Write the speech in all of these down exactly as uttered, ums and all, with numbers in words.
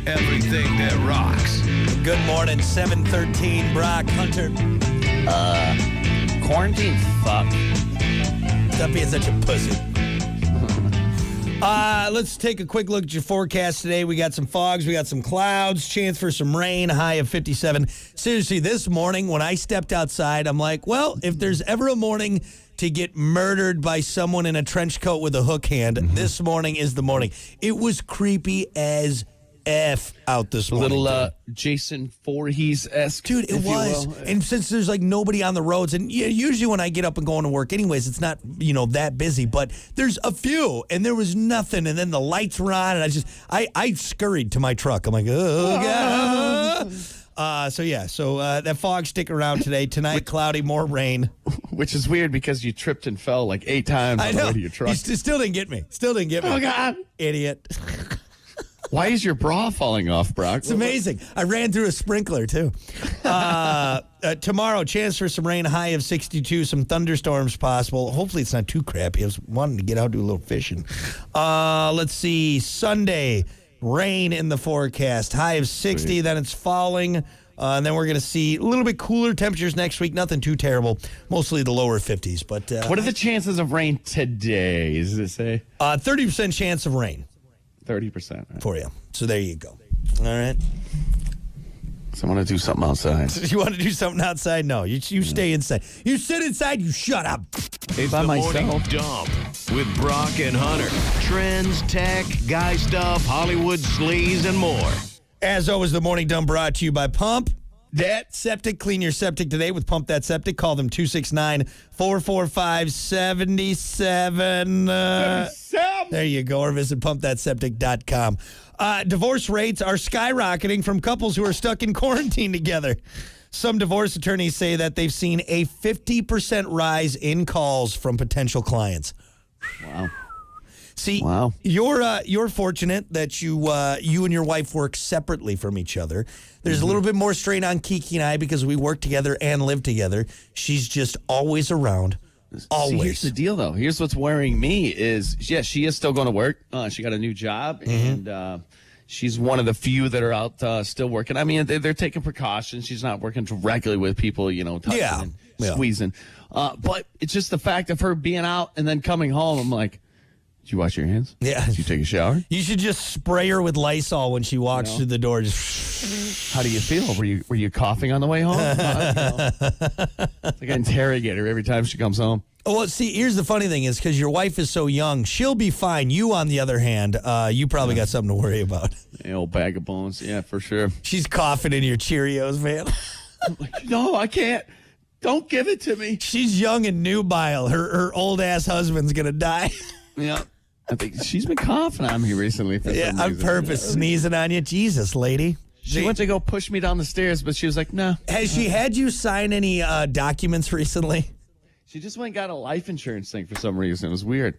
everything that rocks. Good morning, seven thirteen, Brock Hunter. Uh, quarantine fuck. Stop being such a pussy. Uh, let's take a quick look at your forecast today. We got some fogs, we got some clouds, chance for some rain, high of fifty-seven. Seriously, this morning when I stepped outside, I'm like, well, if there's ever a morning to get murdered by someone in a trench coat with a hook hand, mm-hmm. this morning is the morning. It was creepy as F out this morning. A little uh, Jason Voorhees-esque. Dude, it was. And since there's like nobody on the roads, and yeah, usually when I get up and go into work anyways, it's not, you know, that busy, but there's a few, and there was nothing, and then the lights were on, and I just, I, I scurried to my truck. I'm like, oh, God. Uh, so, yeah, so uh, that fog stick around today. Tonight, cloudy, more rain. Which is weird because you tripped and fell like eight times on the way to your truck. You st- still didn't get me. Still didn't get me. Oh, God. Idiot. Why is your bra falling off, Brock? It's amazing. I ran through a sprinkler, too. Uh, uh, tomorrow, chance for some rain, high of sixty-two, some thunderstorms possible. Hopefully it's not too crappy. I was wanting to get out and do a little fishing. Uh, let's see. Sunday, rain in the forecast, high of sixty. Sweet. Then it's falling. Uh, and then we're going to see a little bit cooler temperatures next week. Nothing too terrible. Mostly the lower fifties. But uh, what are the chances of rain today, does it say? Uh, thirty percent chance of rain. thirty percent. Right? For you. So there you go. All right. So I want to do something outside. You want to do something outside? No. You you stay inside. You sit inside, you shut up. It's By the myself. Morning Dump with Brock and Hunter. Trends, tech, guy stuff, Hollywood sleaze, and more. As always, the Morning Dump brought to you by Pump That Septic. Clean your septic today with Pump That Septic. Call them two six nine, four four five, seven seven. Uh, there you go. Or visit pump that septic dot com. Uh, divorce rates are skyrocketing from couples who are stuck in quarantine together. Some divorce attorneys say that they've seen a fifty percent rise in calls from potential clients. Wow. See, wow. you're uh, you're fortunate that you uh, you and your wife work separately from each other. There's mm-hmm. a little bit more strain on Kiki and I because we work together and live together. She's just always around, always. See, here's the deal, though. Here's what's worrying me is, yes, yeah, she is still going to work. Uh, she got a new job, mm-hmm. and uh, she's one of the few that are out uh, still working. I mean, they're, they're taking precautions. She's not working directly with people, you know, touching yeah. and yeah. squeezing. Uh, but it's just the fact of her being out and then coming home. I'm like, did you wash your hands? Yeah. Did you take a shower? You should just spray her with Lysol when she walks you know? through the door. Just... How do you feel? Were you were you coughing on the way home? uh, you know. It's like I interrogate her every time she comes home. Well, see, here's the funny thing is because your wife is so young, she'll be fine. You, on the other hand, uh, you probably got something to worry about. The old bag of bones. Yeah, for sure. She's coughing in your Cheerios, man. I'm like, no, I can't. Don't give it to me. She's young and nubile. Her her old ass husband's gonna die. Yeah. I think she's been coughing on me recently. For yeah, some on reason. purpose, sneezing on you. Jesus, lady. She went to go push me down the stairs, but she was like, no. Has she had you sign any uh, documents recently? She just went and got a life insurance thing for some reason. It was weird.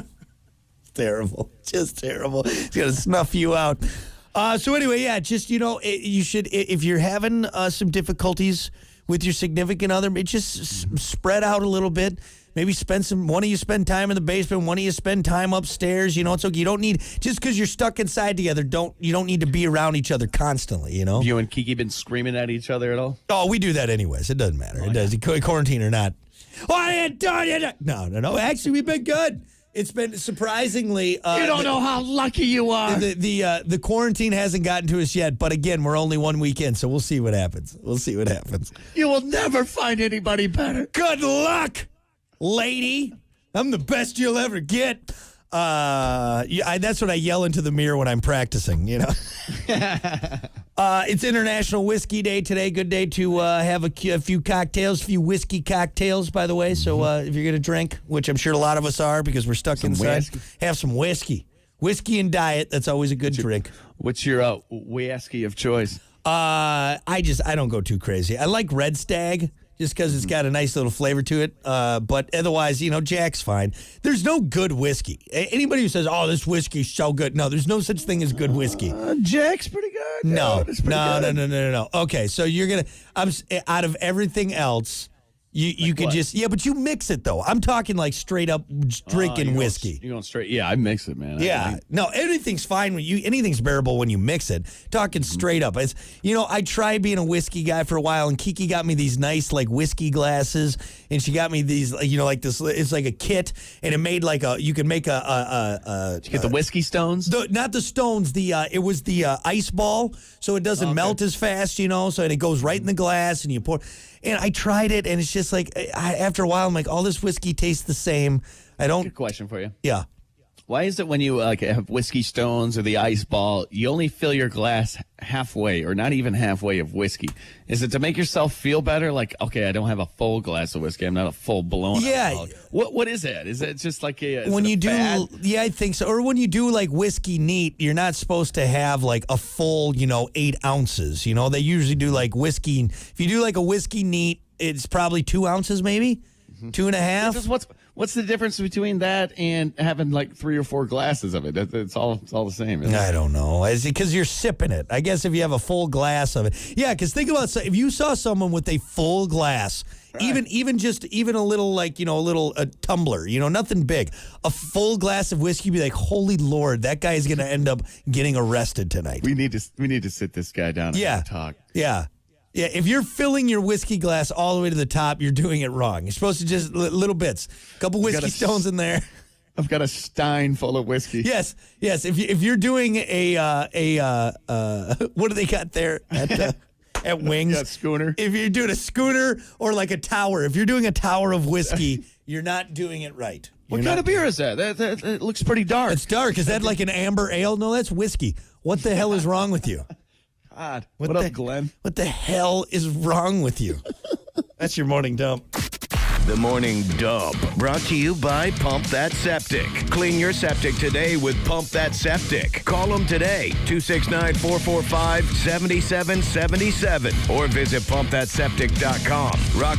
Terrible. Just terrible. It's going to snuff you out. Uh, so anyway, yeah, just, you know, it, you should, if you're having uh, some difficulties with your significant other, it just s- spread out a little bit. Maybe spend some, one of you spend time in the basement, one of you spend time upstairs. You know, it's okay. You don't need, just because you're stuck inside together, don't, you don't need to be around each other constantly, you know? You and Kiki been screaming at each other at all? Oh, we do that anyways. It doesn't matter. Oh, it does. Yeah. Quarantine or not. Oh, I ain't done it. No, no, no. Actually, we've been good. It's been surprisingly. Uh, you don't the, know how lucky you are. The the uh, the quarantine hasn't gotten to us yet, but again, we're only one week in, so we'll see what happens. We'll see what happens. You will never find anybody better. Good luck, lady. I'm the best you'll ever get. Uh, yeah, I, that's what I yell into the mirror when I'm practicing, you know. uh, it's International Whiskey Day today. Good day to uh, have a, a few cocktails, a few whiskey cocktails, by the way. So uh, if you're going to drink, which I'm sure a lot of us are because we're stuck some inside, whiskey. Have some whiskey. Whiskey and diet, that's always a good what's drink. Your, what's your uh, whiskey of choice? Uh, I just, I don't go too crazy. I like Red Stag. Just because it's got a nice little flavor to it. Uh, but otherwise, you know, Jack's fine. There's no good whiskey. A- anybody who says, oh, this whiskey's so good. No, there's no such thing as good whiskey. Uh, Jack's pretty good. No, pretty no, good. no, no, no, no, no. Okay, so you're going to, I'm out of everything else, You you Like could what? just yeah, but you mix it though. I'm talking like straight up drinking Oh, you're whiskey. Going, you're going straight. Yeah, I mix it, man. I- Yeah, I- no, anything's fine when you. Anything's bearable when you mix it. Talking straight up, it's you know I tried being a whiskey guy for a while, and Kiki got me these nice like whiskey glasses, and she got me these you know like this. It's like a kit, and it made like a you can make a a, a, a Did you get the whiskey stones? the, not the stones. The uh, it was the uh, ice ball, so it doesn't Okay. melt as fast, you know. So it goes right in the glass, and you pour. And I tried it, and it's just like I, after a while, I'm like, all this whiskey tastes the same. I don't. Good question for you. Yeah. Why is it when you like have whiskey stones or the ice ball, you only fill your glass halfway or not even halfway of whiskey? Is it to make yourself feel better? Like, okay, I don't have a full glass of whiskey. I'm not a full blown. Yeah. alcoholic. What What is that? Is it just like a is When it a you do, fad? yeah, I think so. Or when you do like whiskey neat, you're not supposed to have like a full, you know, eight ounces. You know, they usually do like whiskey. If you do like a whiskey neat, it's probably two ounces, maybe two and a half. Just what's What's the difference between that and having like three or four glasses of it? That- It's all it's all the same. isn't it? I don't know. Is it because you're sipping it? I guess if you have a full glass of it, yeah. Because think about so- if you saw someone with a full glass, even even just even a little like you know a little a tumbler, you know, nothing big, a full glass of whiskey, be like, holy Lord, that guy is going to end up getting arrested tonight. We need to we need to sit this guy down and Yeah. talk. Yeah. Yeah, if you're filling your whiskey glass all the way to the top, you're doing it wrong. You're supposed to just li- little bits, a couple whiskey gotta stones in there. I've got a stein full of whiskey. Yes, yes. If you, if you're doing a uh, a uh, uh, what do they got there at uh, at Wings? Yeah, schooner. If you're doing a schooner or like a tower, if you're doing a tower of whiskey, you're not doing it right. What You're kind not- of beer is that? That, that? that looks pretty dark. It's dark. Is that like an amber ale? No, that's whiskey. What the hell is wrong with you? God. What, the, up, Glenn? What the hell is wrong with you? That's your morning dump. The Morning Dump, brought to you by Pump That Septic. Clean your septic today with Pump That Septic. Call them today, two six nine, four four five, seven seven seven seven, or visit pump that septic dot com. Rock